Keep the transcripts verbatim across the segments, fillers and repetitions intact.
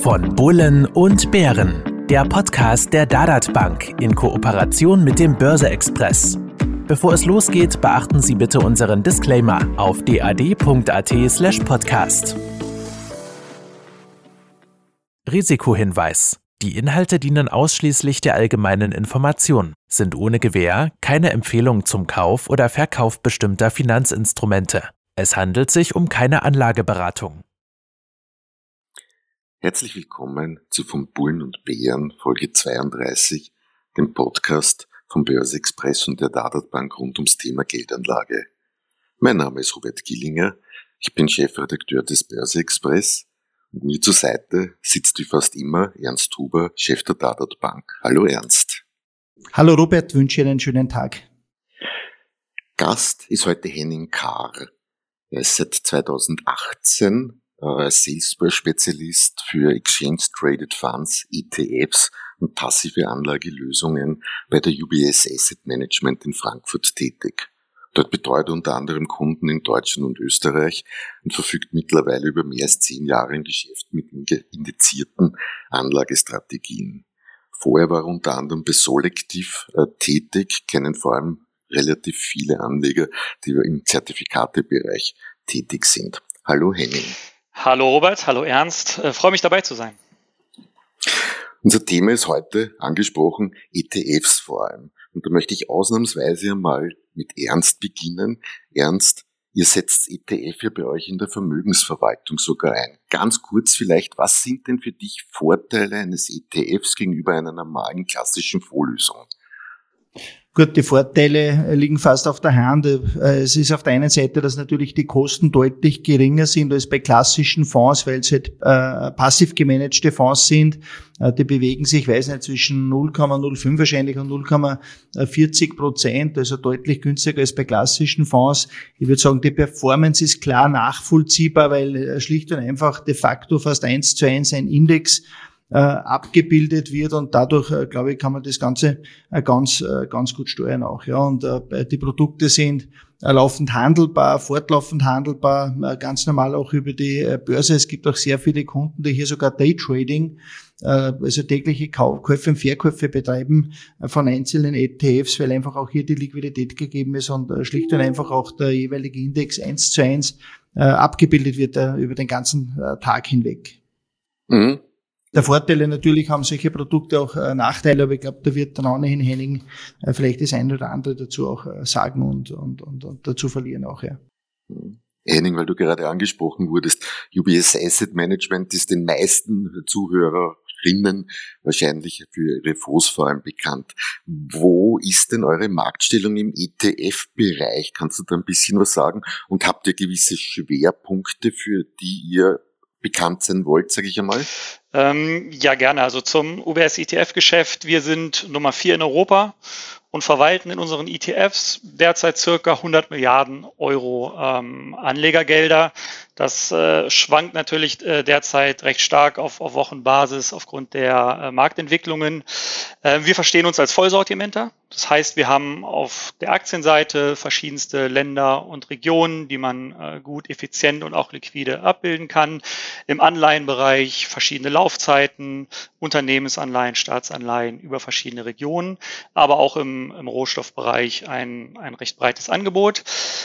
Von Bullen und Bären, der Podcast der Dadat Bank in Kooperation mit dem Börse-Express. Bevor es losgeht, beachten Sie bitte unseren Disclaimer auf dad.at slash podcast. Risikohinweis. Die Inhalte dienen ausschließlich der allgemeinen Information, sind ohne Gewähr keine Empfehlung zum Kauf oder Verkauf bestimmter Finanzinstrumente. Es handelt sich um keine Anlageberatung. Herzlich willkommen zu Von Bullen und Bären, Folge zweiunddreißig, dem Podcast vom Börse-Express und der Dadat Bank rund ums Thema Geldanlage. Mein Name ist Robert Gillinger, ich bin Chefredakteur des Börse-Express und mir zur Seite sitzt wie fast immer Ernst Huber, Chef der Dadat Bank. Hallo Ernst. Hallo Robert, wünsche Ihnen einen schönen Tag. Gast ist heute Henning Kahr. Er ist seit zweitausendachtzehn äh, Salesforce-Spezialist für Exchange-Traded Funds, E T Fs und passive Anlagelösungen bei der U B S Asset Management in Frankfurt tätig. Dort betreut er unter anderem Kunden in Deutschland und Österreich und verfügt mittlerweile über mehr als zehn Jahre im Geschäft mit indizierten Anlagestrategien. Vorher war er unter anderem bei Solektiv äh, tätig, kennen vor allem relativ viele Anleger, die im Zertifikatebereich tätig sind. Hallo Henning. Hallo Robert, hallo Ernst, äh, freue mich dabei zu sein. Unser Thema ist heute angesprochen E T Fs vor allem. Und da möchte ich ausnahmsweise einmal mit Ernst beginnen. Ernst, ihr setzt E T F ja bei euch in der Vermögensverwaltung sogar ein. Ganz kurz vielleicht, was sind denn für dich Vorteile eines E T Fs gegenüber einer normalen klassischen Fondslösung? Gut, die Vorteile liegen fast auf der Hand. Es ist auf der einen Seite, dass natürlich die Kosten deutlich geringer sind als bei klassischen Fonds, weil es halt äh, passiv gemanagte Fonds sind. Äh, die bewegen sich, ich weiß nicht, zwischen null Komma null fünf wahrscheinlich und null Komma vierzig Prozent, also deutlich günstiger als bei klassischen Fonds. Ich würde sagen, die Performance ist klar nachvollziehbar, weil schlicht und einfach de facto fast eins zu eins ein Index Äh, abgebildet wird und dadurch, äh, glaube ich, kann man das Ganze äh, ganz äh, ganz gut steuern auch. Ja, und äh, die Produkte sind äh, laufend handelbar, fortlaufend handelbar, äh, ganz normal auch über die äh, Börse. Es gibt auch sehr viele Kunden, die hier sogar Daytrading, äh, also tägliche Kau- Käufe und Verkäufe betreiben äh, von einzelnen E T Fs, weil einfach auch hier die Liquidität gegeben ist und äh, schlicht und einfach auch der jeweilige Index eins zu eins äh, abgebildet wird äh, über den ganzen äh, Tag hinweg. Mhm. Der Vorteile natürlich haben solche Produkte auch äh, Nachteile, aber ich glaube, da wird dann ohnehin Henning äh, vielleicht das eine oder andere dazu auch äh, sagen und, und, und, und dazu verlieren auch, ja. Henning, weil du gerade angesprochen wurdest, U B S Asset Management ist den meisten Zuhörerinnen wahrscheinlich für ihre Fonds vor allem bekannt. Wo ist denn eure Marktstellung im E T F-Bereich? Kannst du da ein bisschen was sagen? Und habt ihr gewisse Schwerpunkte, für die ihr bekannt sein wollt, sage ich einmal? Ähm, ja, gerne. Also zum U B S E T F-Geschäft. Wir sind Nummer vier in Europa und verwalten in unseren E T Fs derzeit circa hundert Milliarden Euro ähm, Anlegergelder. Das äh, schwankt natürlich äh, derzeit recht stark auf, auf Wochenbasis aufgrund der äh, Marktentwicklungen. Äh, wir verstehen uns als Vollsortimenter. Das heißt, wir haben auf der Aktienseite verschiedenste Länder und Regionen, die man äh, gut, effizient und auch liquide abbilden kann. Im Anleihenbereich verschiedene Laufzeiten, Unternehmensanleihen, Staatsanleihen über verschiedene Regionen, aber auch im, im Rohstoffbereich ein, ein recht breites Angebot.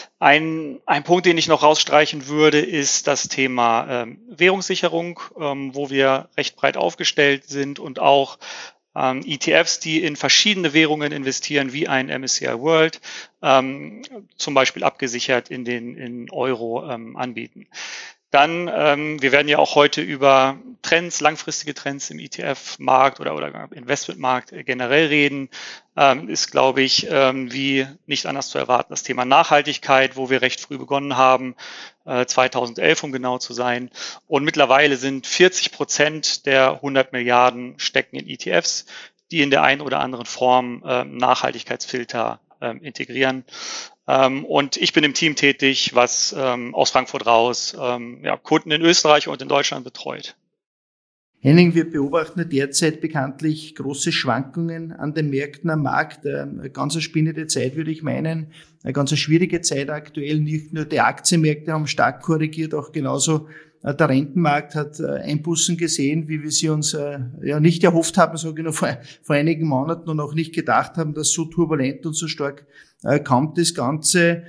Ein, ein Punkt, den ich noch rausstreichen würde, ist das Thema ähm, Währungssicherung, ähm, wo wir recht breit aufgestellt sind und auch ähm, E T Fs, die in verschiedene Währungen investieren, wie ein M S C I World, ähm, zum Beispiel abgesichert in den in Euro ähm, anbieten. Dann, ähm, wir werden ja auch heute über Trends, langfristige Trends im E T F-Markt oder, oder Investmentmarkt generell reden. Ähm, ist, glaube ich, ähm, wie nicht anders zu erwarten, das Thema Nachhaltigkeit, wo wir recht früh begonnen haben, äh, zweitausendelf, um genau zu sein. Und mittlerweile sind vierzig Prozent der hundert Milliarden stecken in E T Fs, die in der einen oder anderen Form äh, Nachhaltigkeitsfilter äh, integrieren. Ähm, und ich bin im Team tätig, was ähm, aus Frankfurt raus ähm, ja, Kunden in Österreich und in Deutschland betreut. Henning, wir beobachten derzeit bekanntlich große Schwankungen an den Märkten am Markt. Eine ganz spinnende Zeit, würde ich meinen. Eine ganz schwierige Zeit aktuell. Nicht nur die Aktienmärkte haben stark korrigiert, auch genauso der Rentenmarkt hat Einbußen gesehen, wie wir sie uns ja nicht erhofft haben, sage ich noch vor, vor einigen Monaten und auch nicht gedacht haben, dass so turbulent und so stark kommt das Ganze.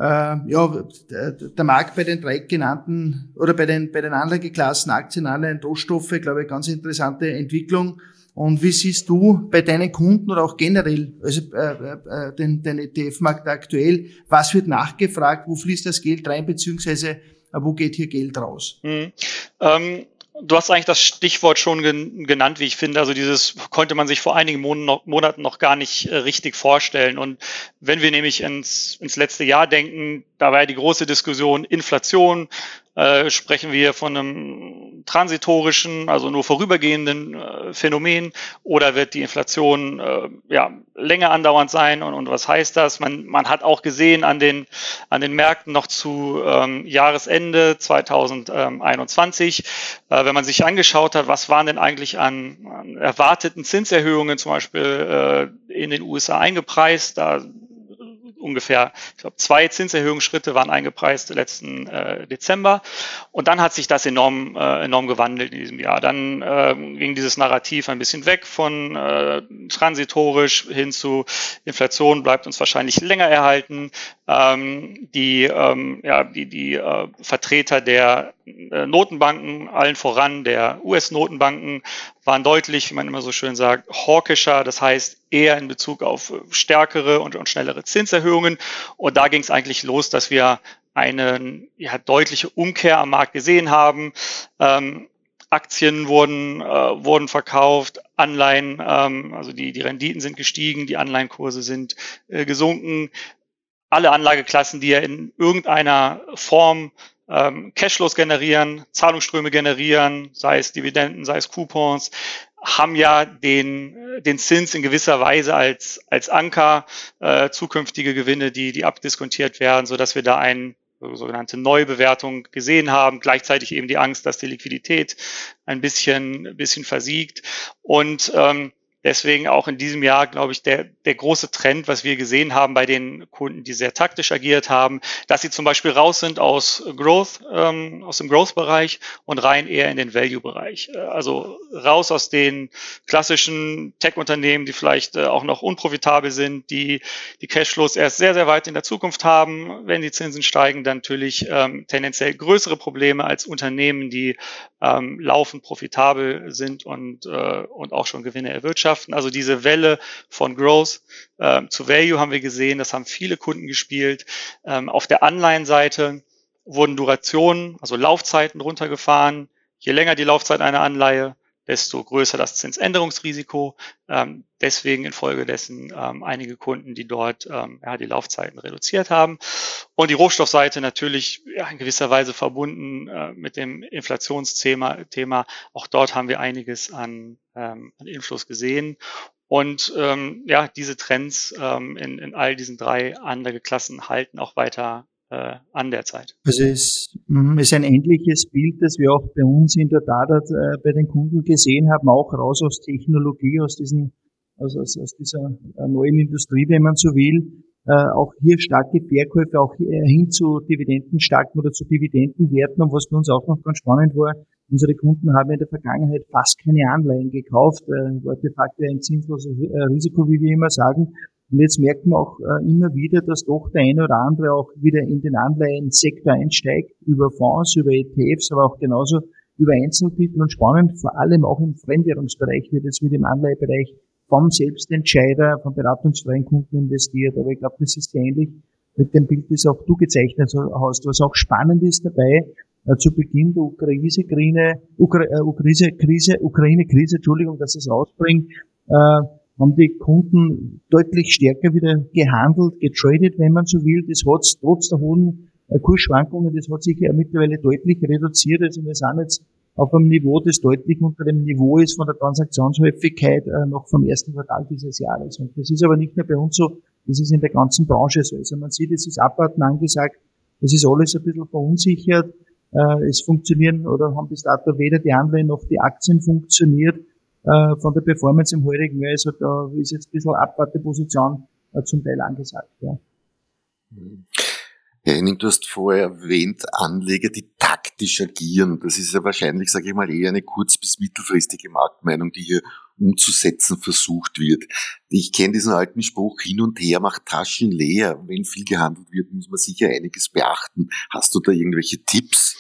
Ja, der Markt bei den drei genannten oder bei den bei den Anlageklassen Aktien, Anleihen, Rohstoffe, glaube ich, ganz interessante Entwicklung. Und wie siehst du bei deinen Kunden oder auch generell, also äh, äh, den, den E T F-Markt aktuell, was wird nachgefragt, wo fließt das Geld rein, beziehungsweise äh, wo geht hier Geld raus? Mhm. Ähm Du hast eigentlich das Stichwort schon genannt, wie ich finde. Also dieses konnte man sich vor einigen Monaten noch gar nicht richtig vorstellen. Und wenn wir nämlich ins, ins letzte Jahr denken, da war ja die große Diskussion Inflation. Äh, sprechen wir von einem transitorischen, also nur vorübergehenden äh, Phänomen, oder wird die Inflation äh, ja länger andauernd sein? Und, und was heißt das? Man, man hat auch gesehen an den an den Märkten noch zu ähm, Jahresende zwanzig einundzwanzig, äh, wenn man sich angeschaut hat, was waren denn eigentlich an, an erwarteten Zinserhöhungen zum Beispiel äh, in den U S A eingepreist, da ungefähr, ich glaube, zwei Zinserhöhungsschritte waren eingepreist letzten äh, Dezember. Und dann hat sich das enorm, äh, enorm gewandelt in diesem Jahr. Dann äh, ging dieses Narrativ ein bisschen weg von äh, transitorisch hin zu Inflation bleibt uns wahrscheinlich länger erhalten. Ähm, die ähm, ja, die, die äh, Vertreter der äh, Notenbanken, allen voran der U S-Notenbanken, waren deutlich, wie man immer so schön sagt, hawkischer, das heißt eher in Bezug auf stärkere und, und schnellere Zinserhöhungen. Und da ging es eigentlich los, dass wir eine ja, deutliche Umkehr am Markt gesehen haben. Ähm, Aktien wurden, äh, wurden verkauft, Anleihen, ähm, also die, die Renditen sind gestiegen, die Anleihenkurse sind äh, gesunken. Alle Anlageklassen, die ja in irgendeiner Form ähm, Cashflows generieren, Zahlungsströme generieren, sei es Dividenden, sei es Coupons, haben ja den, den Zins in gewisser Weise als, als Anker, äh, zukünftige Gewinne, die, die abdiskontiert werden, sodass wir da eine sogenannte Neubewertung gesehen haben. Gleichzeitig eben die Angst, dass die Liquidität ein bisschen, ein bisschen versiegt. Und ähm, deswegen auch in diesem Jahr, glaube ich, der, der große Trend, was wir gesehen haben bei den Kunden, die sehr taktisch agiert haben, dass sie zum Beispiel raus sind aus Growth, ähm, aus dem Growth-Bereich und rein eher in den Value-Bereich. Also raus aus den klassischen Tech-Unternehmen, die vielleicht äh, auch noch unprofitabel sind, die die Cashflows erst sehr, sehr weit in der Zukunft haben. Wenn die Zinsen steigen, dann natürlich ähm, tendenziell größere Probleme als Unternehmen, die ähm, laufend profitabel sind und, äh, und auch schon Gewinne erwirtschaften. Also diese Welle von Growth äh, zu Value haben wir gesehen, das haben viele Kunden gespielt. Ähm, auf der Anleihenseite wurden Durationen, also Laufzeiten runtergefahren. Je länger die Laufzeit einer Anleihe, desto größer das Zinsänderungsrisiko. Ähm, deswegen infolgedessen ähm, einige Kunden, die dort ähm, ja, die Laufzeiten reduziert haben. Und die Rohstoffseite natürlich ja, in gewisser Weise verbunden äh, mit dem Inflationsthema. Thema. Auch dort haben wir einiges an, ähm, an Influss gesehen. Und ähm, ja, diese Trends ähm, in, in all diesen drei Anlageklassen halten auch weiter äh, an der Zeit. Also es ist ein ähnliches Bild, das wir auch bei uns in der Tat äh, bei den Kunden gesehen haben, auch raus aus Technologie, aus diesen, also aus, aus dieser neuen Industrie, wenn man so will. Äh, auch hier starke Verkäufe, auch hin zu dividendenstarken oder zu Dividendenwerten. Und was für uns auch noch ganz spannend war, unsere Kunden haben in der Vergangenheit fast keine Anleihen gekauft, äh, war de facto ein zinsloses Risiko, wie wir immer sagen. Und jetzt merkt man auch äh, immer wieder, dass doch der eine oder andere auch wieder in den Anleihensektor einsteigt, über Fonds, über E T Fs, aber auch genauso über Einzeltitel. Und spannend, vor allem auch im Fremdwährungsbereich wird jetzt wieder im Anleihebereich vom Selbstentscheider, vom beratungsfreien Kunden investiert. Aber ich glaube, das ist ähnlich mit dem Bild, das auch du gezeichnet hast. Was auch spannend ist dabei, äh, zu Beginn der Ukraine-Krise, Ukra äh, Krise, Ukraine-Krise, Entschuldigung, dass es ausbringt, äh, haben die Kunden deutlich stärker wieder gehandelt, getradet, wenn man so will. Das hat trotz der hohen äh, Kursschwankungen, das hat sich ja mittlerweile deutlich reduziert. Also wir sind jetzt auf einem Niveau, das deutlich unter dem Niveau ist von der Transaktionshäufigkeit äh, noch vom ersten Quartal dieses Jahres. Und das ist aber nicht nur bei uns so, das ist in der ganzen Branche so. Also man sieht, es ist Abwarten angesagt, es ist alles ein bisschen verunsichert. Äh, es funktionieren oder haben bis dato weder die Anleihen noch die Aktien funktioniert. Äh, von der Performance im heurigen Jahr, also da ist jetzt ein bisschen Abwarteposition äh, zum Teil angesagt. Ja. Herr Henning, du hast vorher erwähnt, Anleger, die taktisch agieren. Das ist ja wahrscheinlich, sage ich mal, eher eine kurz- bis mittelfristige Marktmeinung, die hier umzusetzen versucht wird. Ich kenne diesen alten Spruch, hin und her macht Taschen leer. Wenn viel gehandelt wird, muss man sicher einiges beachten. Hast du da irgendwelche Tipps?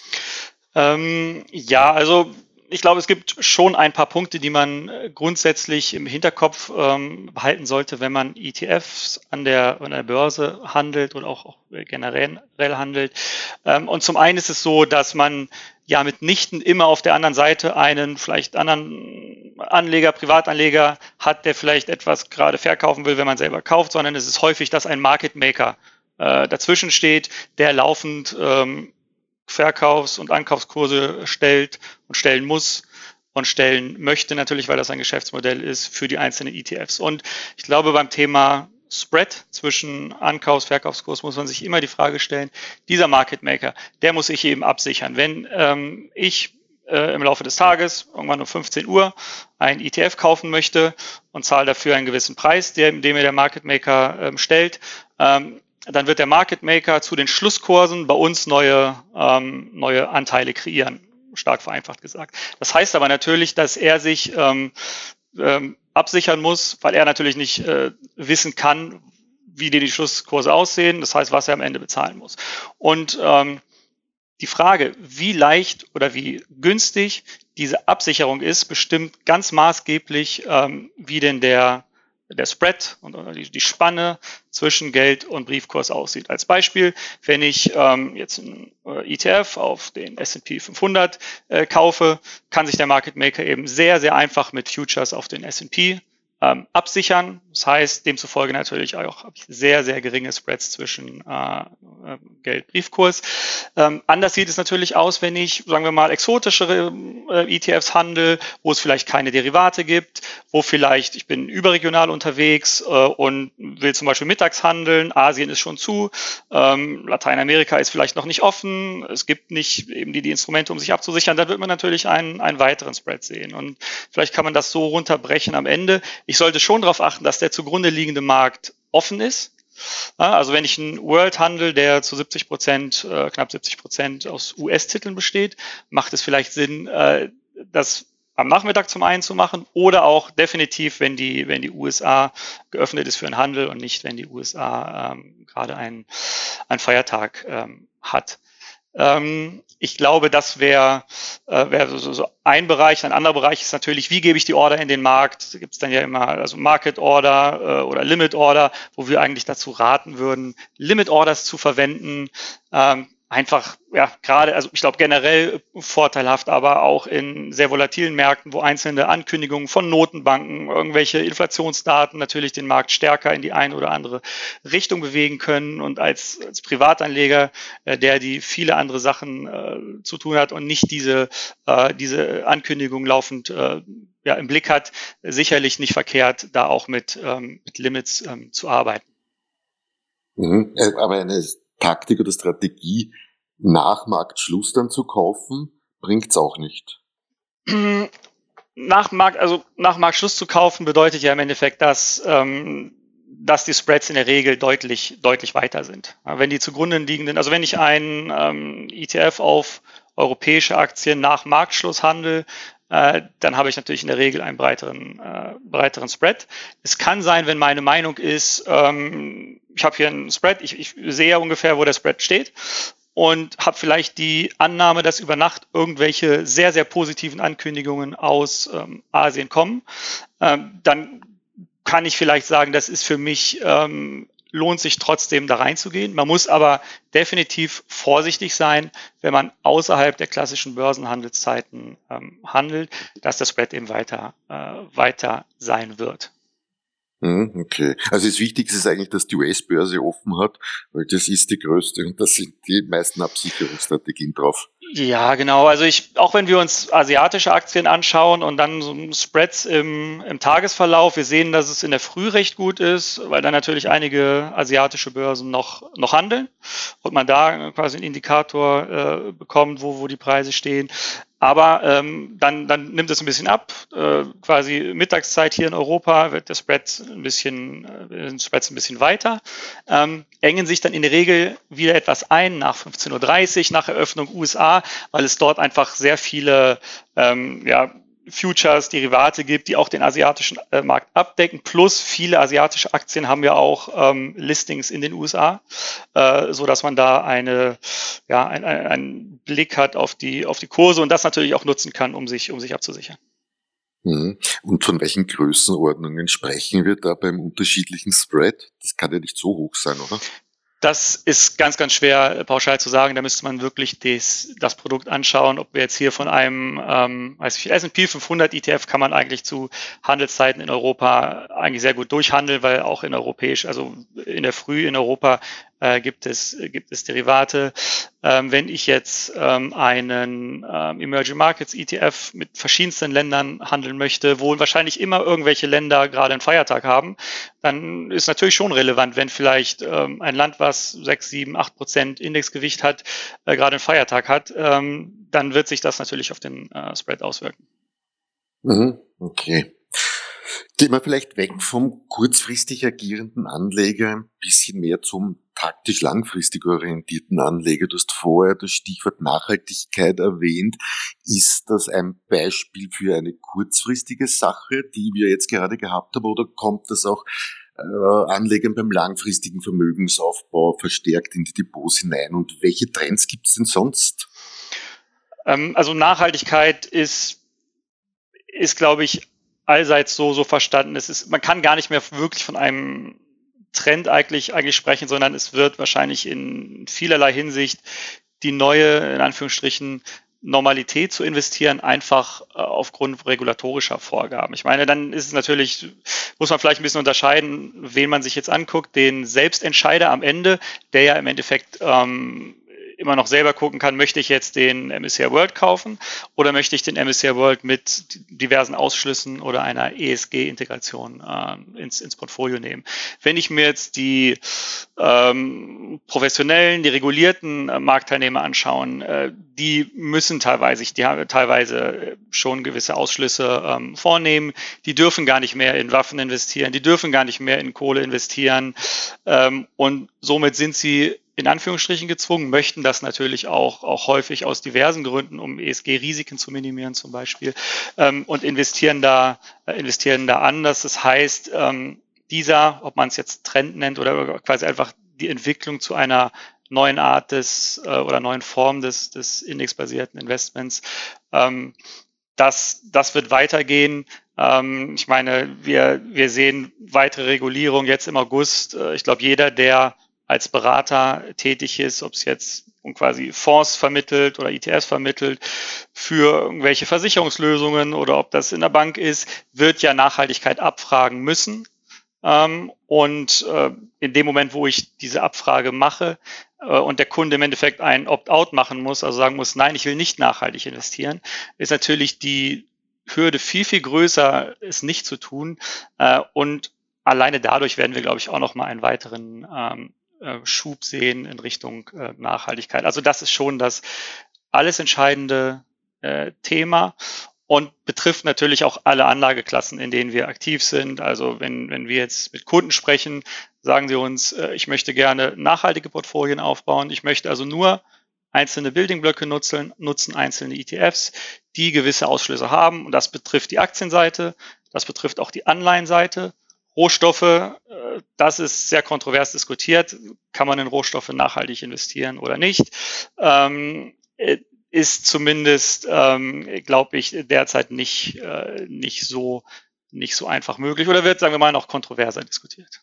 Ähm, ja, also ich glaube, es gibt schon ein paar Punkte, die man grundsätzlich im Hinterkopf ähm, behalten sollte, wenn man E T Fs an der, an der Börse handelt oder auch, auch generell handelt. Ähm, und zum einen ist es so, dass man ja mitnichten immer auf der anderen Seite einen vielleicht anderen Anleger, Privatanleger hat, der vielleicht etwas gerade verkaufen will, wenn man selber kauft, sondern es ist häufig, dass ein Market Maker äh, dazwischen steht, der laufend ähm, Verkaufs- und Ankaufskurse stellt und stellen muss und stellen möchte natürlich, weil das ein Geschäftsmodell ist für die einzelnen E T Fs. Und ich glaube, beim Thema Spread zwischen Ankaufs-, Verkaufskurs muss man sich immer die Frage stellen, dieser Market Maker, der muss sich eben absichern. Wenn ähm, ich äh, im Laufe des Tages, irgendwann um fünfzehn Uhr, ein E T F kaufen möchte und zahle dafür einen gewissen Preis, den, den mir der Market Maker ähm, stellt, ähm, dann wird der Market Maker zu den Schlusskursen bei uns neue, ähm, neue Anteile kreieren, stark vereinfacht gesagt. Das heißt aber natürlich, dass er sich ähm, ähm, absichern muss, weil er natürlich nicht äh, wissen kann, wie die, die Schlusskurse aussehen, das heißt, was er am Ende bezahlen muss. Und ähm, die Frage, wie leicht oder wie günstig diese Absicherung ist, bestimmt ganz maßgeblich, ähm, wie denn der der Spread und die Spanne zwischen Geld und Briefkurs aussieht. Als Beispiel, wenn ich ähm, jetzt einen E T F auf den S und P fünfhundert äh, kaufe, kann sich der Market Maker eben sehr, sehr einfach mit Futures auf den S und P ähm, absichern. Das heißt, demzufolge natürlich auch habe ich sehr, sehr geringe Spreads zwischen äh, Geld-Briefkurs. Ähm, anders sieht es natürlich aus, wenn ich, sagen wir mal, exotischere äh, E T Fs handle, wo es vielleicht keine Derivate gibt, wo vielleicht, ich bin überregional unterwegs äh, und will zum Beispiel mittags handeln, Asien ist schon zu, ähm, Lateinamerika ist vielleicht noch nicht offen, es gibt nicht eben die, die Instrumente, um sich abzusichern, dann wird man natürlich einen, einen weiteren Spread sehen. Und vielleicht kann man das so runterbrechen am Ende. Ich sollte schon darauf achten, dass der zugrunde liegende Markt offen ist. Also wenn ich einen World handle, der zu siebzig Prozent, äh, knapp siebzig Prozent aus U S-Titeln besteht, macht es vielleicht Sinn, äh, das am Nachmittag zum einen zu machen oder auch definitiv, wenn die, wenn die U S A geöffnet ist für einen Handel und nicht, wenn die U S A ähm, gerade einen, einen Feiertag ähm, hat. Ähm, ich glaube, das wäre äh, wär so, so ein Bereich. Ein anderer Bereich ist natürlich, wie gebe ich die Order in den Markt? Da gibt es dann ja immer also Market Order äh, oder Limit Order, wo wir eigentlich dazu raten würden, Limit Orders zu verwenden. Ähm, einfach, ja, gerade, also ich glaube generell vorteilhaft, aber auch in sehr volatilen Märkten, wo einzelne Ankündigungen von Notenbanken, irgendwelche Inflationsdaten natürlich den Markt stärker in die eine oder andere Richtung bewegen können. Und als, als Privatanleger, äh, der die viele andere Sachen äh, zu tun hat und nicht diese, äh, diese Ankündigung laufend äh, ja, im Blick hat, sicherlich nicht verkehrt, da auch mit, ähm, mit Limits ähm, zu arbeiten. Mhm. Aber eine Taktik oder Strategie, nach Marktschluss dann zu kaufen, bringt's auch nicht. Nach Markt, also nach Marktschluss zu kaufen bedeutet ja im Endeffekt, dass, ähm, dass die Spreads in der Regel deutlich, deutlich weiter sind. Wenn die zugrunde liegenden, also wenn ich einen ähm, E T F auf europäische Aktien nach Marktschluss handle, äh, dann habe ich natürlich in der Regel einen breiteren, äh, breiteren Spread. Es kann sein, wenn meine Meinung ist, ähm, ich habe hier einen Spread, ich, ich sehe ungefähr, wo der Spread steht und habe vielleicht die Annahme, dass über Nacht irgendwelche sehr, sehr positiven Ankündigungen aus ähm, Asien kommen, ähm, dann kann ich vielleicht sagen, das ist für mich, ähm, lohnt sich trotzdem da reinzugehen. Man muss aber definitiv vorsichtig sein, wenn man außerhalb der klassischen Börsenhandelszeiten ähm, handelt, dass das Spread eben weiter, äh, weiter sein wird. Okay. Also das Wichtigste ist eigentlich, dass die U S-Börse offen hat, weil das ist die größte und da sind die meisten Absicherungsstrategien drauf. Ja, genau. Also ich, auch wenn wir uns asiatische Aktien anschauen und dann so Spreads im, im Tagesverlauf, wir sehen, dass es in der Früh recht gut ist, weil dann natürlich einige asiatische Börsen noch, noch handeln und man da quasi einen Indikator äh, bekommt, wo, wo die Preise stehen. Aber ähm, dann, dann nimmt es ein bisschen ab. Äh, quasi Mittagszeit hier in Europa wird der Spread ein bisschen, äh, Spreads ein bisschen weiter, ähm, engen sich dann in der Regel wieder etwas ein nach fünfzehn Uhr dreißig, nach Eröffnung U S A, weil es dort einfach sehr viele ähm, ja, Futures, Derivate gibt, die auch den asiatischen äh, Markt abdecken. Plus viele asiatische Aktien haben ja auch ähm, Listings in den U S A, äh, so dass man da eine, ja, ein, ein, einen Blick hat auf die, auf die Kurse und das natürlich auch nutzen kann, um sich, um sich abzusichern. Mhm. Und von welchen Größenordnungen sprechen wir da beim unterschiedlichen Spread? Das kann ja nicht so hoch sein, oder? Das ist ganz, ganz schwer pauschal zu sagen. Da müsste man wirklich des, das Produkt anschauen, ob wir jetzt hier von einem ähm, weiß ich, S und P fünfhundert E T F kann man eigentlich zu Handelszeiten in Europa eigentlich sehr gut durchhandeln, weil auch in europäisch, also in der Früh in Europa äh, gibt es gibt es Derivate. Ähm, wenn ich jetzt ähm, einen ähm, Emerging Markets E T F mit verschiedensten Ländern handeln möchte, wo wahrscheinlich immer irgendwelche Länder gerade einen Feiertag haben, dann ist natürlich schon relevant, wenn vielleicht ähm, ein Land, was sechs, sieben, acht Prozent Indexgewicht hat, äh, gerade einen Feiertag hat, ähm, dann wird sich das natürlich auf den äh, Spread auswirken. Mhm. Okay. Gehen wir vielleicht weg vom kurzfristig agierenden Anleger ein bisschen mehr zum taktisch langfristig orientierten Anleger. Du hast vorher das Stichwort Nachhaltigkeit erwähnt. Ist das ein Beispiel für eine kurzfristige Sache, die wir jetzt gerade gehabt haben, oder kommt das auch äh, Anlegern beim langfristigen Vermögensaufbau verstärkt in die Depots hinein? Und welche Trends gibt es denn sonst? Ähm, also Nachhaltigkeit ist, ist glaube ich, allseits so, so verstanden. Es ist, man kann gar nicht mehr wirklich von einem Trend eigentlich, eigentlich sprechen, sondern es wird wahrscheinlich in vielerlei Hinsicht die neue, in Anführungsstrichen, Normalität zu investieren, einfach äh, aufgrund regulatorischer Vorgaben. Ich meine, dann ist es natürlich, muss man vielleicht ein bisschen unterscheiden, wen man sich jetzt anguckt, den Selbstentscheider am Ende, der ja im Endeffekt ähm, immer noch selber gucken kann, möchte ich jetzt den M S C I World kaufen oder möchte ich den M S C I World mit diversen Ausschlüssen oder einer E S G-Integration äh, ins, ins Portfolio nehmen. Wenn ich mir jetzt die ähm, professionellen, die regulierten äh, Marktteilnehmer anschauen, äh, die müssen teilweise, die haben teilweise schon gewisse Ausschlüsse ähm, vornehmen. Die dürfen gar nicht mehr in Waffen investieren, die dürfen gar nicht mehr in Kohle investieren ähm, und somit sind sie in Anführungsstrichen gezwungen, möchten das natürlich auch, auch häufig aus diversen Gründen, um E S G-Risiken zu minimieren zum Beispiel, ähm, und investieren da, äh, investieren da anders. Das heißt, ähm, dieser, ob man es jetzt Trend nennt oder quasi einfach die Entwicklung zu einer neuen Art des äh, oder neuen Form des, des indexbasierten Investments, ähm, das, das wird weitergehen. Ähm, ich meine, wir, wir sehen weitere Regulierung jetzt im August. Äh, ich glaube, jeder, der als Berater tätig ist, ob es jetzt quasi Fonds vermittelt oder E T Fs vermittelt für irgendwelche Versicherungslösungen oder ob das in der Bank ist, wird ja Nachhaltigkeit abfragen müssen. Ähm, und äh, in dem Moment, wo ich diese Abfrage mache äh, und der Kunde im Endeffekt ein Opt-out machen muss, also sagen muss, nein, ich will nicht nachhaltig investieren, ist natürlich die Hürde viel, viel größer, es nicht zu tun. Äh, und alleine dadurch werden wir, glaube ich, auch noch mal einen weiteren ähm, Schub sehen in Richtung äh, Nachhaltigkeit. Also das ist schon das alles entscheidende äh, Thema und betrifft natürlich auch alle Anlageklassen, in denen wir aktiv sind. Also wenn, wenn wir jetzt mit Kunden sprechen, sagen sie uns, äh, ich möchte gerne nachhaltige Portfolien aufbauen. Ich möchte also nur einzelne Buildingblöcke nutzen, nutzen einzelne E T Fs, die gewisse Ausschlüsse haben. Und das betrifft die Aktienseite, das betrifft auch die Anleihenseite. Rohstoffe, das ist sehr kontrovers diskutiert. Kann man in Rohstoffe nachhaltig investieren oder nicht? Ähm, ist zumindest, ähm, glaube ich, derzeit nicht, äh, nicht so, nicht so einfach möglich oder wird, sagen wir mal, noch kontroverser diskutiert.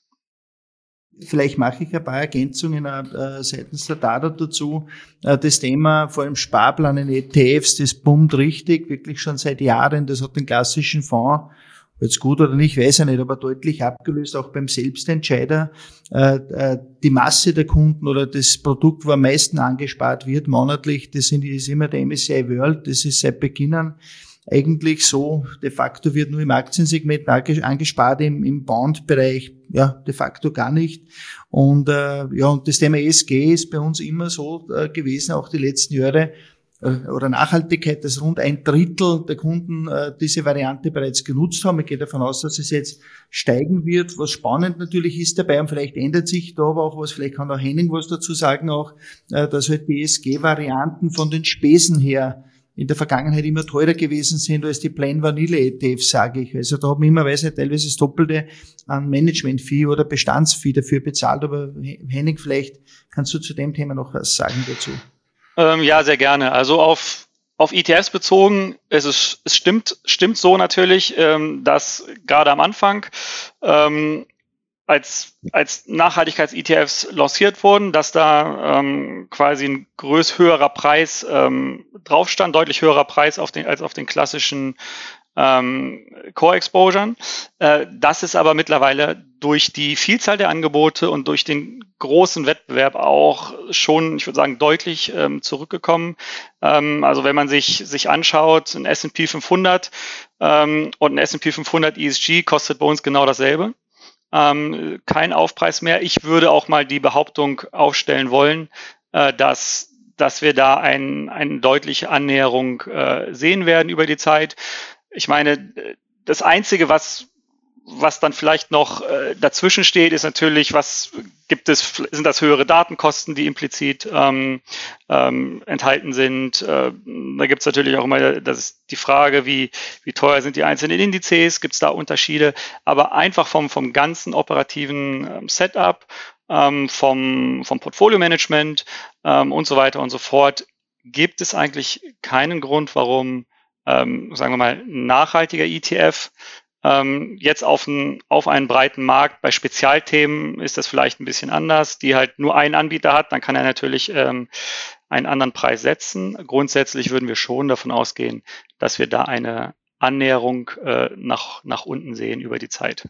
Vielleicht mache ich ein paar Ergänzungen äh, seitens der D A D A dazu. Äh, das Thema vor allem Sparplan in E T Fs, das boomt richtig, wirklich schon seit Jahren. Das hat den klassischen Fonds jetzt gut oder nicht, weiß ich nicht, aber deutlich abgelöst, auch beim Selbstentscheider. Äh, äh, die Masse der Kunden oder das Produkt, wo am meisten angespart wird monatlich, das sind, ist immer der M S C I World, das ist seit Beginn an eigentlich so, de facto wird nur im Aktiensegment angespart, im, im Bond-Bereich ja de facto gar nicht. Und äh, ja, und das Thema E S G ist bei uns immer so äh, gewesen, auch die letzten Jahre, äh, oder Nachhaltigkeit, dass rund ein Drittel der Kunden äh, diese Variante bereits genutzt haben. Ich gehe davon aus, dass es jetzt steigen wird. Was spannend natürlich ist dabei, und vielleicht ändert sich da aber auch was, vielleicht kann auch Henning was dazu sagen auch, äh, dass halt die E S G-Varianten von den Spesen her in der Vergangenheit immer teurer gewesen sind als die Plain Vanille E T Fs, sage ich. Also da haben wir immer weise teilweise das Doppelte an Management-Fee oder Bestandsfee dafür bezahlt. Aber Henning, vielleicht kannst du zu dem Thema noch was sagen dazu. Ähm, ja, sehr gerne. Also auf auf E T Fs bezogen, es ist, es stimmt stimmt so natürlich, ähm, dass gerade am Anfang ähm, als als Nachhaltigkeits-E T Fs lanciert wurden, dass da ähm, quasi ein größ höherer Preis ähm, drauf stand, deutlich höherer Preis auf den, als auf den klassischen ähm, Core-Exposure. Äh, das ist aber mittlerweile durch die Vielzahl der Angebote und durch den großen Wettbewerb auch schon, ich würde sagen, deutlich ähm, zurückgekommen. Ähm, also wenn man sich sich anschaut, ein S und P fünfhundert ähm, und ein S und P fünfhundert E S G kostet bei uns genau dasselbe. Ähm, kein Aufpreis mehr. Ich würde auch mal die Behauptung aufstellen wollen, äh, dass, dass wir da ein, eine deutliche Annäherung äh, sehen werden über die Zeit. Ich meine, das Einzige, was, was dann vielleicht noch äh, dazwischen steht, ist natürlich, was gibt es, sind das höhere Datenkosten, die implizit ähm, ähm, enthalten sind. Äh, da gibt es natürlich auch immer das ist die Frage, wie, wie teuer sind die einzelnen Indizes, gibt es da Unterschiede, aber einfach vom, vom ganzen operativen ähm, Setup, ähm, vom, vom Portfolio-Management ähm, und so weiter und so fort, gibt es eigentlich keinen Grund, warum, ähm, sagen wir mal, ein nachhaltiger E T F jetzt auf einen, auf einen breiten Markt. Bei Spezialthemen ist das vielleicht ein bisschen anders, die halt nur einen Anbieter hat, dann kann er natürlich ähm, einen anderen Preis setzen. Grundsätzlich würden wir schon davon ausgehen, dass wir da eine Annäherung äh, nach, nach unten sehen über die Zeit.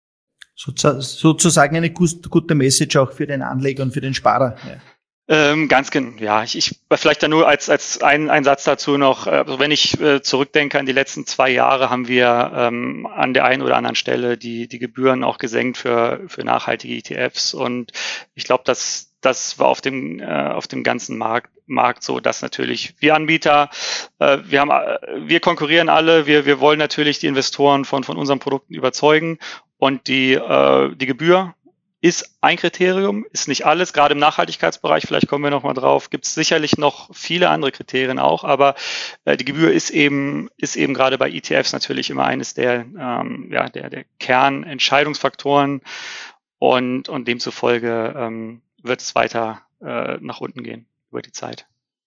Sozusagen eine gute Message auch für den Anleger und für den Sparer. Ja. Ähm, ganz genau, ja. Ich, ich vielleicht dann nur als als ein, ein Satz dazu noch. Also wenn ich äh, zurückdenke an die letzten zwei Jahre, haben wir ähm, an der einen oder anderen Stelle die die Gebühren auch gesenkt für für nachhaltige E T Fs und ich glaube, dass das war auf dem äh, auf dem ganzen Markt Markt so, dass natürlich wir Anbieter, äh, wir haben wir konkurrieren alle, wir wir wollen natürlich die Investoren von von unseren Produkten überzeugen und die äh, die Gebühr ist ein Kriterium, ist nicht alles, gerade im Nachhaltigkeitsbereich, vielleicht kommen wir nochmal drauf, gibt es sicherlich noch viele andere Kriterien auch, aber äh, die Gebühr ist eben, ist eben gerade bei E T Fs natürlich immer eines der, ähm, ja, der, der Kernentscheidungsfaktoren und, und demzufolge ähm, wird es weiter äh, nach unten gehen über die Zeit.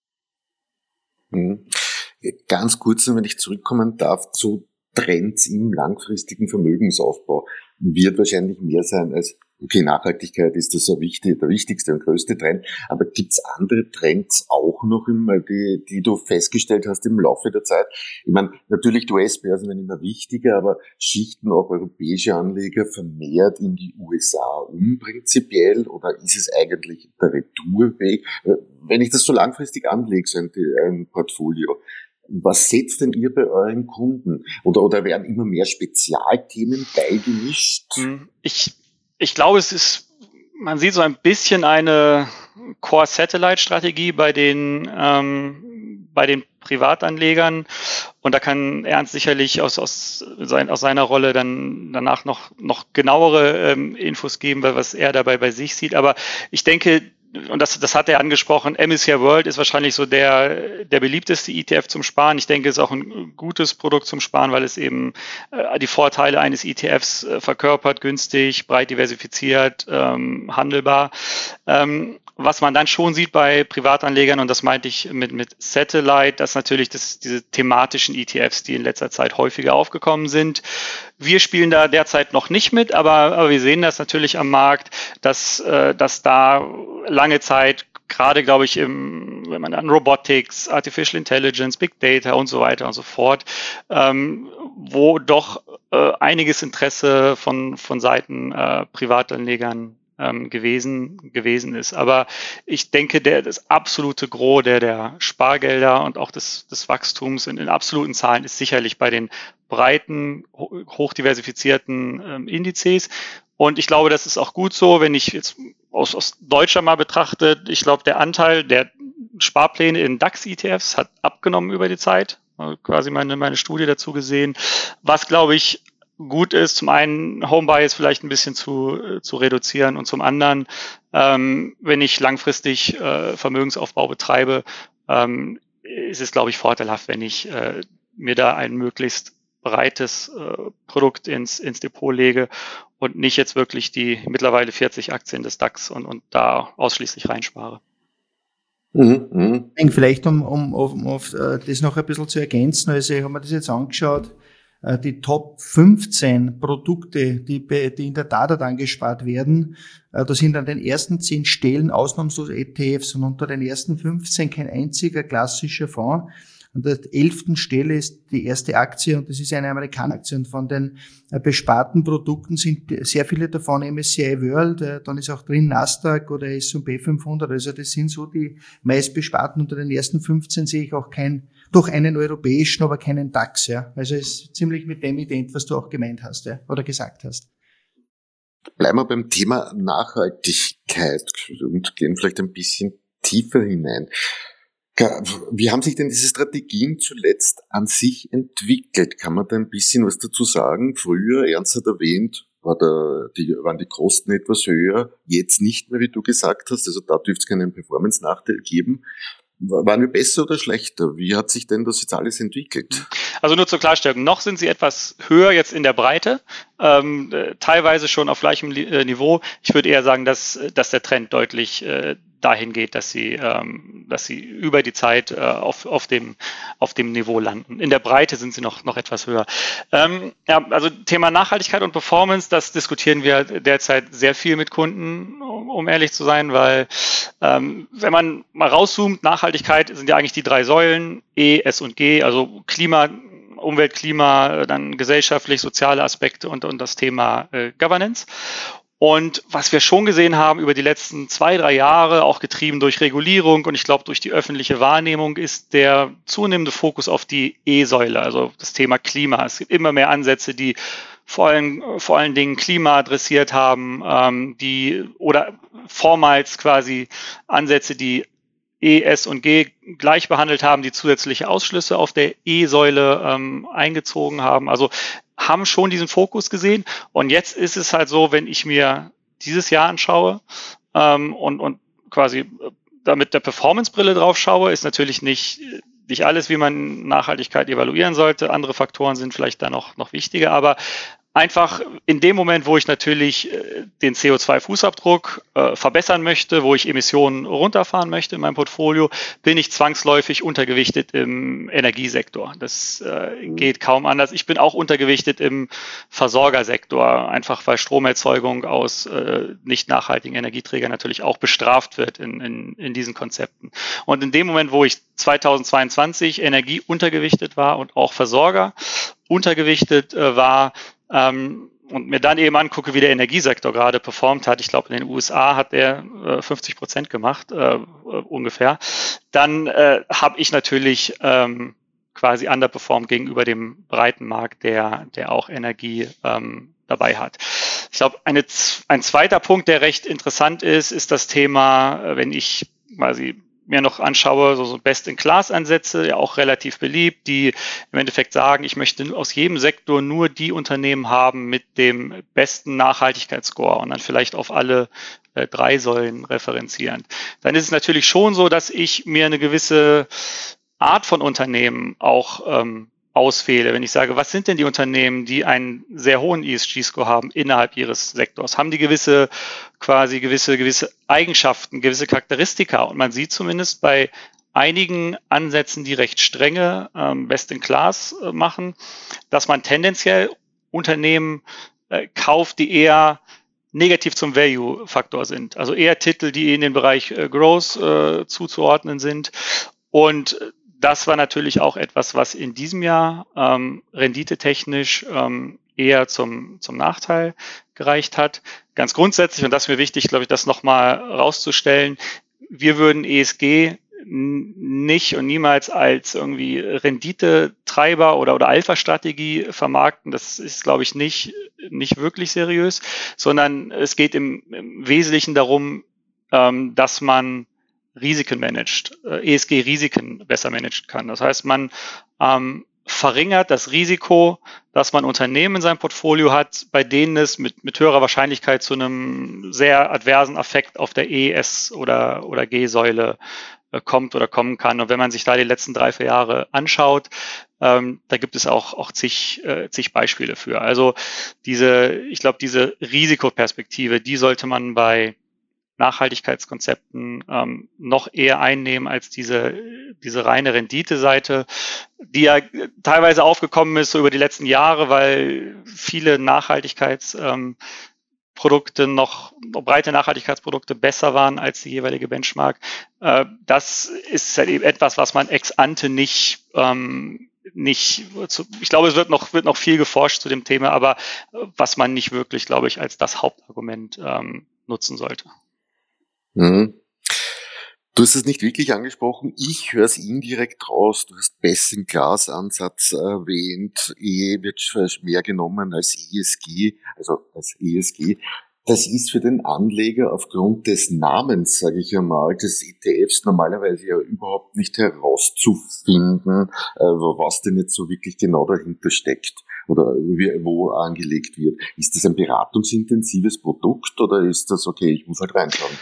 Mhm. Ganz kurz, wenn ich zurückkommen darf, zu Trends im langfristigen Vermögensaufbau, wird wahrscheinlich mehr sein als okay, Nachhaltigkeit ist das so wichtig, der wichtigste und größte Trend, aber gibt's andere Trends auch noch immer, die, die du festgestellt hast im Laufe der Zeit? Ich meine, natürlich die U S-Börsen werden immer wichtiger, aber schichten auch europäische Anleger vermehrt in die U S A um prinzipiell oder ist es eigentlich der Retourweg? Wenn ich das so langfristig anlege, so ein, ein Portfolio, was setzt denn ihr bei euren Kunden? Oder, oder werden immer mehr Spezialthemen beigemischt? Ich Ich glaube, es ist, man sieht so ein bisschen eine Core-Satellite-Strategie bei den, ähm, bei den Privatanlegern. Und da kann Ernst sicherlich aus, aus, sein, aus seiner Rolle dann danach noch, noch genauere ähm, Infos geben, was er dabei bei sich sieht. Aber ich denke, und das, das hat er angesprochen, M S C I World ist wahrscheinlich so der, der beliebteste E T F zum Sparen. Ich denke, es ist auch ein gutes Produkt zum Sparen, weil es eben äh, die Vorteile eines E T Fs äh, verkörpert, günstig, breit diversifiziert, ähm, handelbar. Ähm, was man dann schon sieht bei Privatanlegern, und das meinte ich mit, mit Satellite, dass natürlich das, diese thematischen E T Fs, die in letzter Zeit häufiger aufgekommen sind. Wir spielen da derzeit noch nicht mit, aber, aber wir sehen das natürlich am Markt, dass, äh, dass da lange Zeit gerade, glaube ich, im, wenn man an Robotics, Artificial Intelligence, Big Data und so weiter und so fort, ähm, wo doch äh, einiges Interesse von, von Seiten äh, Privatanlegern ähm, gewesen, gewesen ist. Aber ich denke, der, das absolute Gros der, der Spargelder und auch des, des Wachstums in, in absoluten Zahlen ist sicherlich bei den breiten, hochdiversifizierten ähm, Indizes. Und ich glaube, das ist auch gut so, wenn ich jetzt aus, aus Deutscher mal betrachte. Ich glaube, der Anteil der Sparpläne in DAX-E T Fs hat abgenommen über die Zeit. Also quasi meine, meine Studie dazu gesehen. Was, glaube ich, gut ist, zum einen Home-Bias vielleicht ein bisschen zu, zu reduzieren und zum anderen, ähm, wenn ich langfristig äh, Vermögensaufbau betreibe, ähm, ist es, glaube ich, vorteilhaft, wenn ich äh, mir da ein möglichst breites äh, Produkt ins, ins Depot lege und nicht jetzt wirklich die mittlerweile vierzig Aktien des DAX und, und da ausschließlich reinspare. Mhm, mh. Vielleicht, um, um, um auf das noch ein bisschen zu ergänzen, also ich habe mir das jetzt angeschaut, die Top fünfzehn Produkte, die, die in der Tat angespart werden, da sind an den ersten zehn Stellen ausnahmslos E T Fs und unter den ersten fünfzehn kein einziger klassischer Fonds. An der elften Stelle ist die erste Aktie und das ist eine Amerikaneraktie. Und von den besparten Produkten sind sehr viele davon M S C I World, dann ist auch drin Nasdaq oder S und P fünfhundert. Also das sind so die meistbesparten. Unter den ersten fünfzehn sehe ich auch kein, doch einen europäischen, aber keinen DAX. Ja. Also es ist ziemlich mit dem ident, was du auch gemeint hast, ja, oder gesagt hast. Bleiben wir beim Thema Nachhaltigkeit und gehen vielleicht ein bisschen tiefer hinein. Wie haben sich denn diese Strategien zuletzt an sich entwickelt? Kann man da ein bisschen was dazu sagen? Früher, Ernst hat erwähnt, war der, die, waren die Kosten etwas höher, jetzt nicht mehr, wie du gesagt hast, also da dürfte es keinen Performance-Nachteil geben. Waren wir besser oder schlechter? Wie hat sich denn das jetzt alles entwickelt? Also nur zur Klarstellung, noch sind sie etwas höher jetzt in der Breite, ähm, teilweise schon auf gleichem Niveau. Ich würde eher sagen, dass, dass der Trend deutlich äh, dahin geht, dass sie, ähm, dass sie über die Zeit äh, auf, auf, dem, auf dem Niveau landen. In der Breite sind sie noch, noch etwas höher. Ähm, ja, also Thema Nachhaltigkeit und Performance, das diskutieren wir derzeit sehr viel mit Kunden, um, um ehrlich zu sein, weil ähm, wenn man mal rauszoomt, Nachhaltigkeit sind ja eigentlich die drei Säulen, E, S und G, also Klima, Umwelt, Klima, dann gesellschaftlich, soziale Aspekte und, und das Thema äh, Governance. Und was wir schon gesehen haben über die letzten zwei, drei Jahre, auch getrieben durch Regulierung und ich glaube durch die öffentliche Wahrnehmung, ist der zunehmende Fokus auf die E-Säule, also das Thema Klima. Es gibt immer mehr Ansätze, die vor allen, vor allen Dingen Klima adressiert haben, ähm, die oder vormals quasi Ansätze, die E, S und G gleich behandelt haben, die zusätzliche Ausschlüsse auf der E-Säule ähm, eingezogen haben. Also haben schon diesen Fokus gesehen. Und jetzt ist es halt so, wenn ich mir dieses Jahr anschaue ähm, und, und quasi da mit der Performance-Brille drauf schaue, ist natürlich nicht, nicht alles, wie man Nachhaltigkeit evaluieren sollte. Andere Faktoren sind vielleicht da noch, noch wichtiger, aber einfach in dem Moment, wo ich natürlich den C O zwei Fußabdruck äh, verbessern möchte, wo ich Emissionen runterfahren möchte in meinem Portfolio, bin ich zwangsläufig untergewichtet im Energiesektor. Das äh, geht kaum anders. Ich bin auch untergewichtet im Versorgersektor, einfach weil Stromerzeugung aus äh, nicht nachhaltigen Energieträgern natürlich auch bestraft wird in, in, in diesen Konzepten. Und in dem Moment, wo ich zweitausendzweiundzwanzig Energie untergewichtet war und auch Versorger untergewichtet äh, war, ähm, und mir dann eben angucke, wie der Energiesektor gerade performt hat, ich glaube in den U S A hat er äh, fünfzig Prozent gemacht, äh, ungefähr, dann äh, habe ich natürlich ähm, quasi underperformed gegenüber dem breiten Markt, der, der auch Energie ähm, dabei hat. Ich glaube, eine, ein zweiter Punkt, der recht interessant ist, ist das Thema, wenn ich quasi mir noch anschaue, so, so Best-in-Class-Ansätze, ja auch relativ beliebt, die im Endeffekt sagen, ich möchte aus jedem Sektor nur die Unternehmen haben mit dem besten Nachhaltigkeitsscore und dann vielleicht auf alle äh, drei Säulen referenzieren. Dann ist es natürlich schon so, dass ich mir eine gewisse Art von Unternehmen auch ähm, auswähle. Wenn ich sage, was sind denn die Unternehmen, die einen sehr hohen E S G-Score haben innerhalb ihres Sektors? Haben die gewisse, quasi gewisse, gewisse Eigenschaften, gewisse Charakteristika? Und man sieht zumindest bei einigen Ansätzen, die recht strenge ähm, Best-in-Class äh, machen, dass man tendenziell Unternehmen äh, kauft, die eher negativ zum Value-Faktor sind. Also eher Titel, die in den Bereich äh, Growth äh, zuzuordnen sind. Und das war natürlich auch etwas, was in diesem Jahr ähm, renditetechnisch ähm, eher zum, zum Nachteil gereicht hat. Ganz grundsätzlich, und das ist mir wichtig, glaube ich, das nochmal rauszustellen, wir würden E S G nicht und niemals als irgendwie Renditetreiber oder, oder Alpha-Strategie vermarkten. Das ist, glaube ich, nicht, nicht wirklich seriös, sondern es geht im, im Wesentlichen darum, ähm, dass man Risiken managt, äh, E S G-Risiken besser managen kann. Das heißt, man ähm, verringert das Risiko, dass man Unternehmen in seinem Portfolio hat, bei denen es mit, mit höherer Wahrscheinlichkeit zu einem sehr adversen Effekt auf der E, S oder, oder G-Säule äh, kommt oder kommen kann. Und wenn man sich da die letzten drei, vier Jahre anschaut, ähm, da gibt es auch, auch zig, äh, zig Beispiele für. Also diese, ich glaube, diese Risikoperspektive, die sollte man bei Nachhaltigkeitskonzepten ähm, noch eher einnehmen als diese, diese reine Rendite-Seite, die ja teilweise aufgekommen ist so über die letzten Jahre, weil viele Nachhaltigkeitsprodukte ähm, noch, breite Nachhaltigkeitsprodukte besser waren als die jeweilige Benchmark. Äh, das ist halt eben etwas, was man ex ante nicht ähm, nicht, ich glaube, es wird noch, wird noch viel geforscht zu dem Thema, aber was man nicht wirklich, glaube ich, als das Hauptargument ähm, nutzen sollte. Mhm. Du hast es nicht wirklich angesprochen, ich höre es indirekt raus. Du hast Best-in-Class-Ansatz erwähnt, E wird mehr genommen als E S G, also als E S G. Das ist für den Anleger aufgrund des Namens, sage ich einmal, des E T Fs normalerweise ja überhaupt nicht herauszufinden, was denn jetzt so wirklich genau dahinter steckt oder wo angelegt wird. Ist das ein beratungsintensives Produkt oder ist das okay, ich muss halt reinschauen?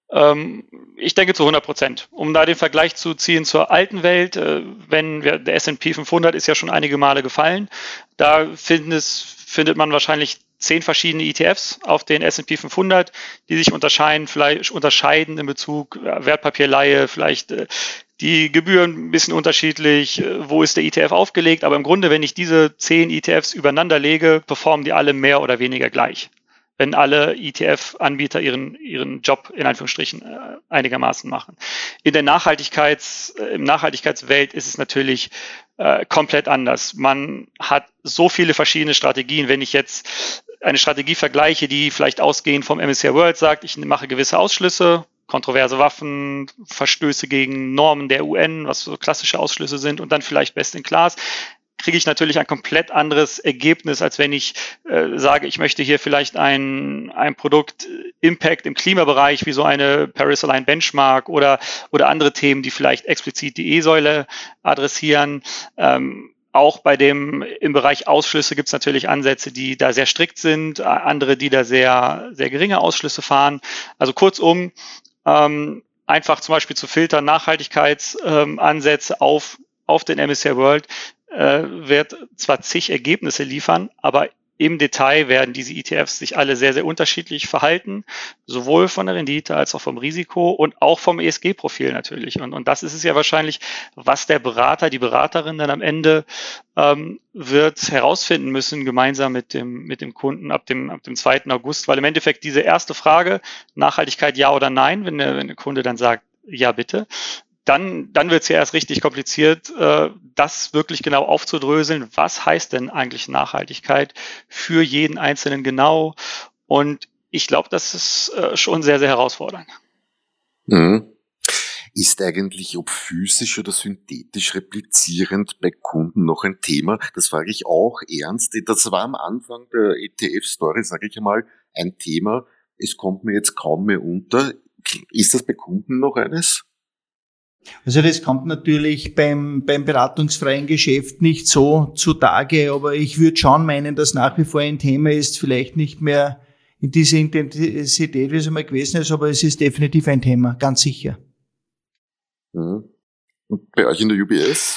Ich denke zu hundert Prozent. Um da den Vergleich zu ziehen zur alten Welt, wenn wir, der S und P fünfhundert ist ja schon einige Male gefallen, da findet, es, findet man wahrscheinlich zehn verschiedene E T Fs auf den S und P fünfhundert, die sich unterscheiden, vielleicht unterscheiden in Bezug Wertpapierleihe, vielleicht die Gebühren ein bisschen unterschiedlich, wo ist der E T F aufgelegt, aber im Grunde, wenn ich diese zehn E T Fs übereinander lege, performen die alle mehr oder weniger gleich, wenn alle E T F-Anbieter ihren, ihren Job in Anführungsstrichen äh, einigermaßen machen. In der Nachhaltigkeits, äh, im Nachhaltigkeitswelt ist es natürlich äh, komplett anders. Man hat so viele verschiedene Strategien. Wenn ich jetzt eine Strategie vergleiche, die vielleicht ausgehend vom M S C I World sagt, ich mache gewisse Ausschlüsse, kontroverse Waffen, Verstöße gegen Normen der U N, was so klassische Ausschlüsse sind, und dann vielleicht Best in Class, kriege ich natürlich ein komplett anderes Ergebnis, als wenn ich äh, sage, ich möchte hier vielleicht ein, ein Produkt Impact im Klimabereich, wie so eine Paris-Aligned Benchmark oder, oder andere Themen, die vielleicht explizit die E-Säule adressieren. Ähm, auch bei dem, im Bereich Ausschlüsse gibt es natürlich Ansätze, die da sehr strikt sind, andere, die da sehr, sehr geringe Ausschlüsse fahren. Also kurzum, ähm, einfach zum Beispiel zu filtern, Nachhaltigkeitsansätze ähm, auf, auf den M S C I World, wird zwar zig Ergebnisse liefern, aber im Detail werden diese E T Fs sich alle sehr, sehr unterschiedlich verhalten, sowohl von der Rendite als auch vom Risiko und auch vom E S G-Profil natürlich. Und, und das ist es ja wahrscheinlich, was der Berater, die Beraterin dann am Ende ähm, wird herausfinden müssen, gemeinsam mit dem, mit dem Kunden ab dem, ab dem zweiten August, weil im Endeffekt diese erste Frage, Nachhaltigkeit ja oder nein, wenn der, wenn der Kunde dann sagt, ja bitte, Dann, dann wird es ja erst richtig kompliziert, äh, das wirklich genau aufzudröseln. Was heißt denn eigentlich Nachhaltigkeit für jeden Einzelnen genau? Und ich glaube, das ist äh, schon sehr, sehr herausfordernd. Mhm. Ist eigentlich, ob physisch oder synthetisch replizierend bei Kunden noch ein Thema? Das frage ich auch ernst. Das war am Anfang der E T F-Story, sage ich einmal, ein Thema. Es kommt mir jetzt kaum mehr unter. Ist das bei Kunden noch eines? Also das kommt natürlich beim, beim beratungsfreien Geschäft nicht so zutage, aber ich würde schon meinen, dass nach wie vor ein Thema ist, vielleicht nicht mehr in dieser Intensität, wie es einmal gewesen ist, aber es ist definitiv ein Thema, ganz sicher. Mhm. Und bei euch in der U B S?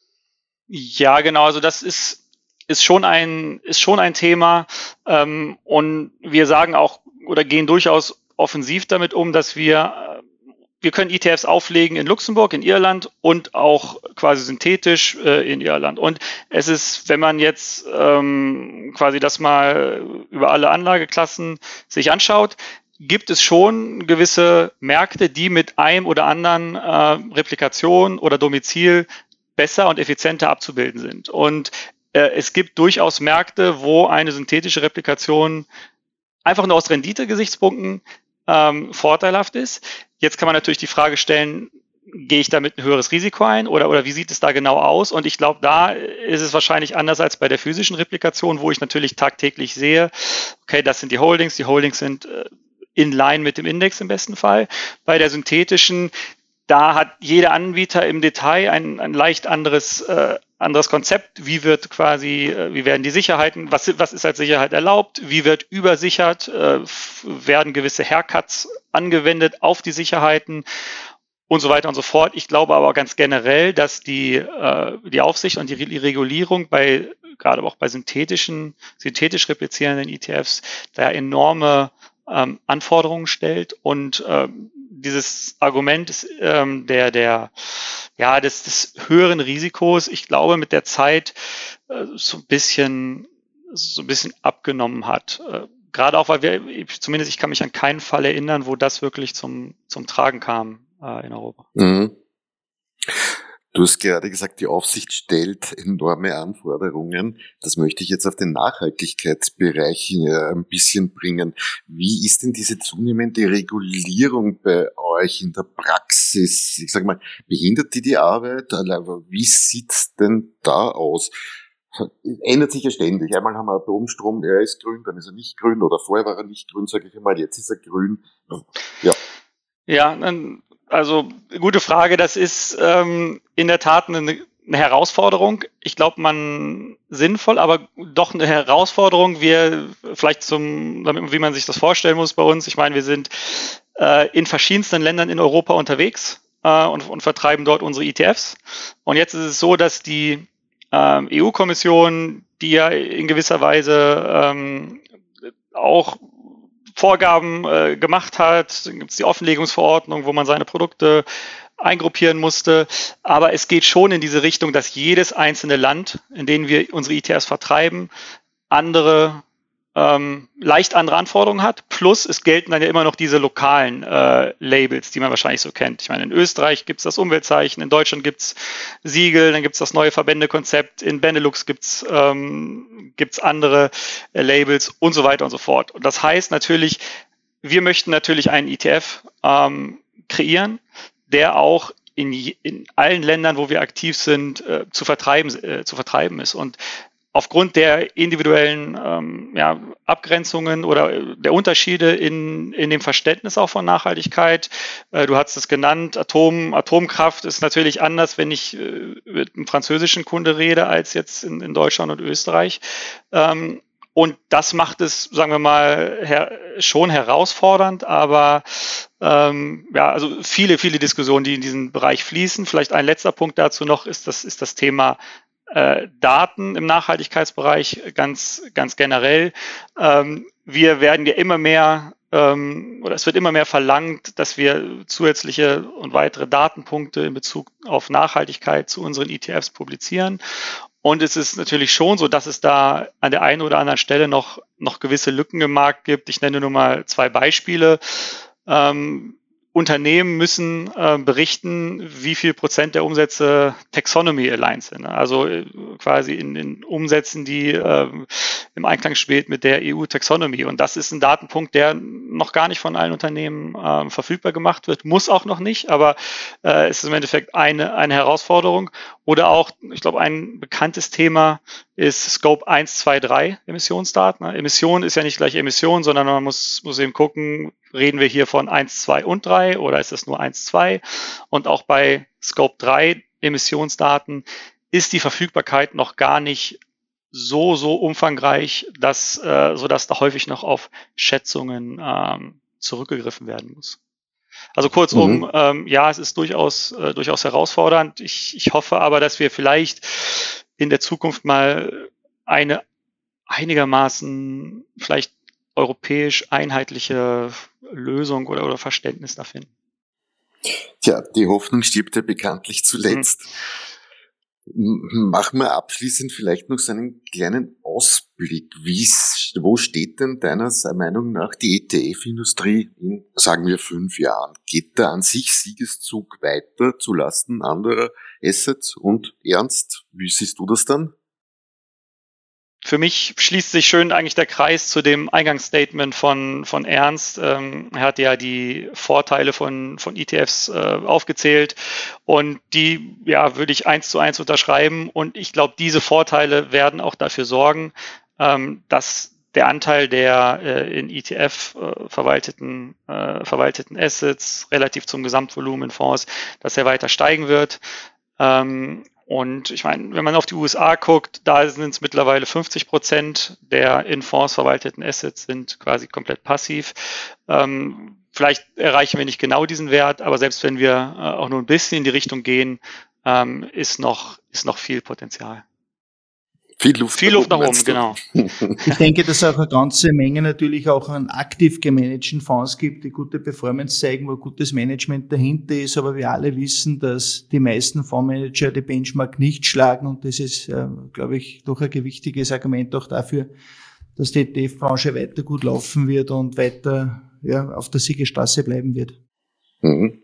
Ja, genau, also das ist, ist schon ein, ist schon ein Thema, ähm, und wir sagen auch oder gehen durchaus offensiv damit um, dass wir wir können E T Fs auflegen in Luxemburg, in Irland und auch quasi synthetisch äh, in Irland. Und es ist, wenn man jetzt ähm, quasi das mal über alle Anlageklassen sich anschaut, gibt es schon gewisse Märkte, die mit einem oder anderen äh, Replikation oder Domizil besser und effizienter abzubilden sind. Und äh, es gibt durchaus Märkte, wo eine synthetische Replikation einfach nur aus Rendite-Gesichtspunkten ähm, vorteilhaft ist. Jetzt kann man natürlich die Frage stellen, gehe ich damit ein höheres Risiko ein oder, oder wie sieht es da genau aus? Und ich glaube, da ist es wahrscheinlich anders als bei der physischen Replikation, wo ich natürlich tagtäglich sehe, okay, das sind die Holdings, die Holdings sind äh, in line mit dem Index im besten Fall. Bei der synthetischen, da hat jeder Anbieter im Detail ein, ein leicht anderes, äh, anderes Konzept. Wie wird quasi, äh, wie werden die Sicherheiten, was, was ist als Sicherheit erlaubt? Wie wird übersichert? Äh, werden gewisse Haircuts angewendet auf die Sicherheiten? Und so weiter und so fort. Ich glaube aber ganz generell, dass die, äh, die Aufsicht und die Regulierung bei, gerade auch bei synthetischen, synthetisch replizierenden E T Fs, da enorme ähm, Anforderungen stellt und ähm, dieses Argument ist, ähm, der, der, ja, des, des höheren Risikos, ich glaube, mit der Zeit äh, so ein bisschen, so ein bisschen abgenommen hat. Äh, gerade auch, weil wir, zumindest ich kann mich an keinen Fall erinnern, wo das wirklich zum, zum Tragen kam in Europa. Mhm. Du hast gerade gesagt, die Aufsicht stellt enorme Anforderungen. Das möchte ich jetzt auf den Nachhaltigkeitsbereich ein bisschen bringen. Wie ist denn diese zunehmende Regulierung bei euch in der Praxis? Ich sage mal, behindert die die Arbeit? Wie sieht's denn da aus? Ändert sich ja ständig. Einmal haben wir Atomstrom, er ist grün, dann ist er nicht grün, oder vorher war er nicht grün, sage ich einmal, jetzt ist er grün. Ja. Ja, dann Also gute Frage, das ist ähm, in der Tat eine, eine Herausforderung. Ich glaube, man sinnvoll, aber doch eine Herausforderung. Wir vielleicht zum, damit, wie man sich das vorstellen muss bei uns. Ich meine, wir sind äh, in verschiedensten Ländern in Europa unterwegs äh, und, und vertreiben dort unsere E T Fs. Und jetzt ist es so, dass die ähm, E U-Kommission, die ja in gewisser Weise ähm, auch Vorgaben äh, gemacht hat. Dann gibt es die Offenlegungsverordnung, wo man seine Produkte eingruppieren musste. Aber es geht schon in diese Richtung, dass jedes einzelne Land, in dem wir unsere E T Fs vertreiben, andere, ähm, leicht andere Anforderungen hat. Plus es gelten dann ja immer noch diese lokalen äh, Labels, die man wahrscheinlich so kennt. Ich meine, in Österreich gibt es das Umweltzeichen, in Deutschland gibt es Siegel, dann gibt es das neue Verbändekonzept, in Benelux gibt es ähm, gibt's andere äh, Labels und so weiter und so fort. Und das heißt natürlich, wir möchten natürlich einen E T F ähm, kreieren, der auch in, in allen Ländern, wo wir aktiv sind, äh, zu vertreiben, äh, zu vertreiben ist. Und aufgrund der individuellen ähm, ja, Abgrenzungen oder der Unterschiede in, in dem Verständnis auch von Nachhaltigkeit. Äh, du hast es genannt, Atom, Atomkraft ist natürlich anders, wenn ich äh, mit einem französischen Kunde rede, als jetzt in, in Deutschland und Österreich. Ähm, und das macht es, sagen wir mal, her, schon herausfordernd, aber ähm, ja, also viele, viele Diskussionen, die in diesen Bereich fließen. Vielleicht ein letzter Punkt dazu noch ist das, ist das Thema Daten im Nachhaltigkeitsbereich ganz, ganz generell. Ähm, wir werden ja immer mehr, ähm, oder es wird immer mehr verlangt, dass wir zusätzliche und weitere Datenpunkte in Bezug auf Nachhaltigkeit zu unseren E T Fs publizieren. Und es ist natürlich schon so, dass es da an der einen oder anderen Stelle noch, noch gewisse Lücken im Markt gibt. Ich nenne nur mal zwei Beispiele. Ähm, Unternehmen müssen äh, berichten, wie viel Prozent der Umsätze Taxonomy-aligned sind. Also äh, quasi in, in Umsätzen, die äh, im Einklang steht mit der E U-Taxonomy. Und das ist ein Datenpunkt, der noch gar nicht von allen Unternehmen äh, verfügbar gemacht wird, muss auch noch nicht, aber äh, es ist im Endeffekt eine, eine Herausforderung. Oder auch, ich glaube, ein bekanntes Thema ist Scope eins, zwei, drei Emissionsdaten. Emission ist ja nicht gleich Emission, sondern man muss, muss eben gucken, reden wir hier von eins, zwei und drei oder ist es nur eins, zwei? Und auch bei Scope drei Emissionsdaten ist die Verfügbarkeit noch gar nicht so, so umfangreich, dass, äh, sodass da häufig noch auf Schätzungen ähm, zurückgegriffen werden muss. Also kurzum, mhm. ähm, ja, es ist durchaus, äh, durchaus herausfordernd. Ich, ich hoffe aber, dass wir vielleicht in der Zukunft mal eine einigermaßen vielleicht europäisch einheitliche Lösung oder, oder Verständnis da finden. Tja, die Hoffnung stirbt ja bekanntlich zuletzt. Hm. Machen wir abschließend vielleicht noch so einen kleinen Ausblick. Wie, wo steht denn deiner Meinung nach die E T F-Industrie in, sagen wir, fünf Jahren? Geht der an sich Siegeszug weiter zu Lasten anderer Assets? Und Ernst, wie siehst du das dann? Für mich schließt sich schön eigentlich der Kreis zu dem Eingangsstatement von, von Ernst. Ähm, er hat ja die Vorteile von, von E T Fs äh, aufgezählt und die ja, würde ich eins zu eins unterschreiben. Und ich glaube, diese Vorteile werden auch dafür sorgen, ähm, dass der Anteil der äh, in E T F äh, verwalteten, äh, verwalteten Assets relativ zum Gesamtvolumen in Fonds, dass er weiter steigen wird. Ähm, Und ich meine, wenn man auf die U S A guckt, da sind es mittlerweile fünfzig Prozent der in Fonds verwalteten Assets sind quasi komplett passiv. Ähm, vielleicht erreichen wir nicht genau diesen Wert, aber selbst wenn wir äh, auch nur ein bisschen in die Richtung gehen, ähm, ist noch, ist noch viel Potenzial. Viel Luft, Viel Luft nach oben, nach oben genau. Ich denke, dass es auch eine ganze Menge natürlich auch an aktiv gemanagten Fonds gibt, die gute Performance zeigen, wo gutes Management dahinter ist. Aber wir alle wissen, dass die meisten Fondsmanager die Benchmark nicht schlagen. Und das ist, äh, glaube ich, doch ein gewichtiges Argument auch dafür, dass die E T F-Branche weiter gut laufen wird und weiter ja, auf der Siegesstraße bleiben wird. Mhm.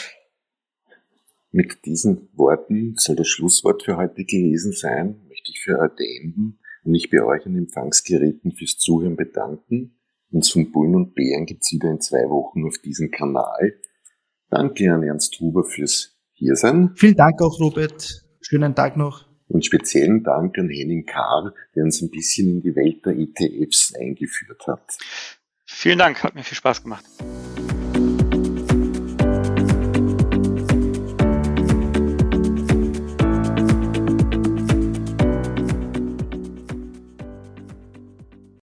Mit diesen Worten soll das Schlusswort für heute gewesen sein. Möchte ich für heute enden und mich bei euch an Empfangsgeräten fürs Zuhören bedanken. Uns von Bullen und Bären gibt's wieder in zwei Wochen auf diesem Kanal. Danke an Ernst Huber fürs Hiersein. Vielen Dank auch, Robert. Schönen Tag noch. Und speziellen Dank an Henning Kahr, der uns ein bisschen in die Welt der E T Fs eingeführt hat. Vielen Dank, hat mir viel Spaß gemacht.